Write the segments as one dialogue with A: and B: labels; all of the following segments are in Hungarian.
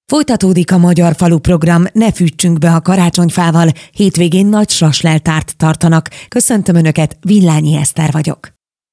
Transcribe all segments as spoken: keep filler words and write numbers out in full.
A: Folytatódik a Magyar Falu program, ne fűtsünk be a karácsonyfával, hétvégén nagy sasleltárt tartanak. Köszöntöm Önöket, Villányi Eszter vagyok.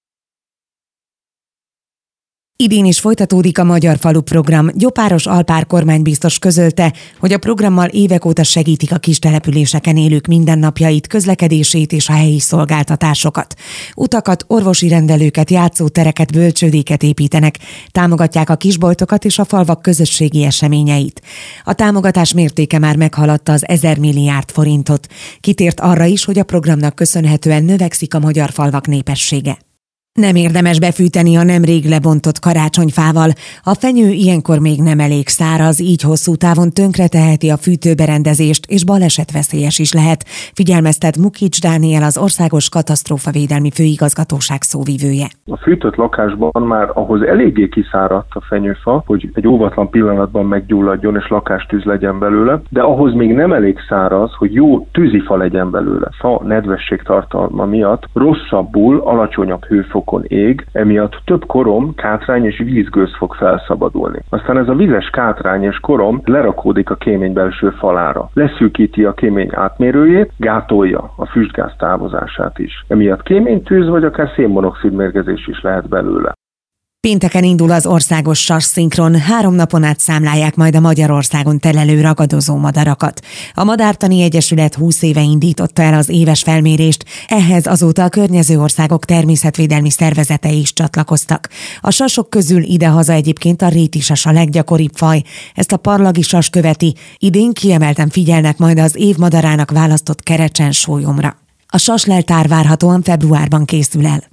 A: Idén is folytatódik a Magyar Falu program. Gyopáros Alpár kormánybiztos közölte, hogy a programmal évek óta segítik a kistelepüléseken élők mindennapjait, közlekedését és a helyi szolgáltatásokat. Utakat, orvosi rendelőket, játszótereket, bölcsődéket építenek, támogatják a kisboltokat és a falvak közösségi eseményeit. A támogatás mértéke már meghaladta az ezer milliárd forintot. Kitért arra is, hogy a programnak köszönhetően növekszik a magyar falvak népessége. Nem érdemes befűteni a nemrég lebontott karácsonyfával. A fenyő ilyenkor még nem elég száraz, így hosszú távon tönkreteheti a fűtőberendezést, és balesetveszélyes is lehet, figyelmeztet Mukics Dániel, az Országos Katasztrófavédelmi Főigazgatóság szóvivője.
B: A fűtött lakásban már ahhoz eléggé kiszáradt a fenyőfa, hogy egy óvatlan pillanatban meggyulladjon és lakástűz legyen belőle, de ahhoz még nem elég száraz, hogy jó tűzifa legyen belőle. Fa nedvesség tartalma miatt rosszabbul, alacsonyabb hőfok ég, emiatt több korom, kátrány és vízgőz fog felszabadulni. Aztán ez a vizes kátrány és korom lerakódik a kémény belső falára. Leszűkíti a kémény átmérőjét, gátolja a füstgáz távozását is. Emiatt kéménytűz vagy akár szénmonoxid mérgezés is lehet belőle.
A: Pénteken indul az országos sasszinkron, három napon át számlálják majd a Magyarországon telelő ragadozó madarakat. A Madártani Egyesület húsz éve indította el az éves felmérést, ehhez azóta a környező országok természetvédelmi szervezetei is csatlakoztak. A sasok közül idehaza egyébként a rétisas a leggyakoribb faj, ezt a parlagi sas követi, idén kiemelten figyelnek majd az év madarának választott kerecsen-sólyomra. A sasleltár várhatóan februárban készül el.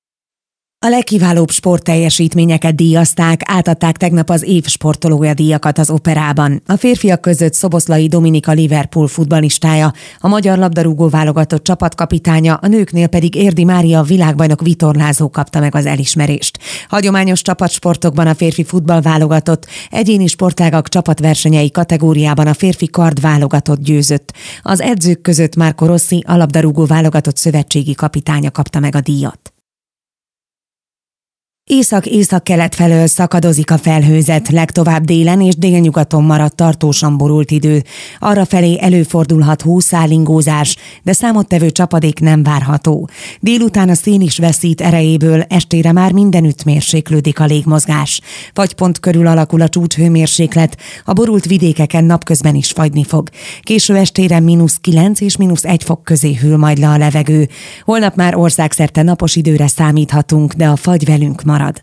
A: A legkiválóbb sportteljesítményeket díjazták, átadták tegnap az év sportolója díjakat az Operában. A férfiak között Szoboszlai Dominika Liverpool futballistája, a magyar labdarúgó válogatott csapatkapitánya, a nőknél pedig Érdi Mária világbajnok vitorlázó kapta meg az elismerést. Hagyományos csapatsportokban a férfi futballválogatott, egyéni sportágak csapatversenyei kategóriában a férfi kard válogatott győzött. Az edzők között Marco Rossi, a labdarúgó válogatott szövetségi kapitánya kapta meg a díjat. Észak-észak-kelet felől szakadozik a felhőzet, legtovább délen és délnyugaton maradt tartósan borult idő. Arrafelé előfordulhat hószálingózás, de számottevő csapadék nem várható. Délután a szél is veszít erejéből, estére már mindenütt mérséklődik a légmozgás. Fagypont körül alakul a csúcshőmérséklet, a borult vidékeken napközben is fagyni fog. Késő estére mínusz kilenc és mínusz egy fok közé hűl majd le a levegő. Holnap már országszerte napos időre számíthatunk, de a fagy velünk marad.